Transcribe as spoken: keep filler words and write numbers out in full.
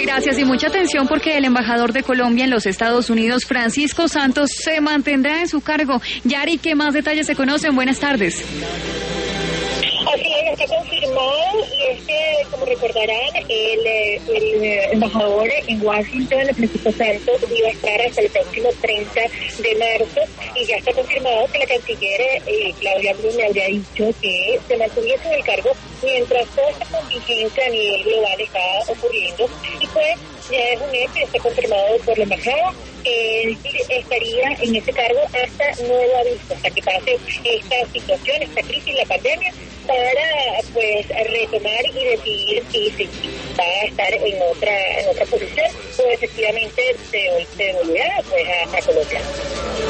Gracias y mucha atención porque el embajador de Colombia en los Estados Unidos, Francisco Santos, se mantendrá en su cargo. Yari, ¿qué más detalles se conocen? Buenas tardes. Así es, está confirmado y es que, como recordarán, el, el embajador en Washington, Francisco Santos, iba a estar hasta el próximo treinta de marzo y ya está confirmado que la canciller eh, Claudia Blum le habría dicho que se mantuviese en el cargo mientras toda esta contingencia a nivel global está ocurriendo y pues ya es un hecho, está confirmado por la embajada, eh, estaría en ese cargo hasta nuevo aviso, hasta que pase esta situación, esta crisis, la pandemia, para pues retomar y decidir si, si va a estar en otra en otra posición o efectivamente se, se volverá pues a, a Colombia.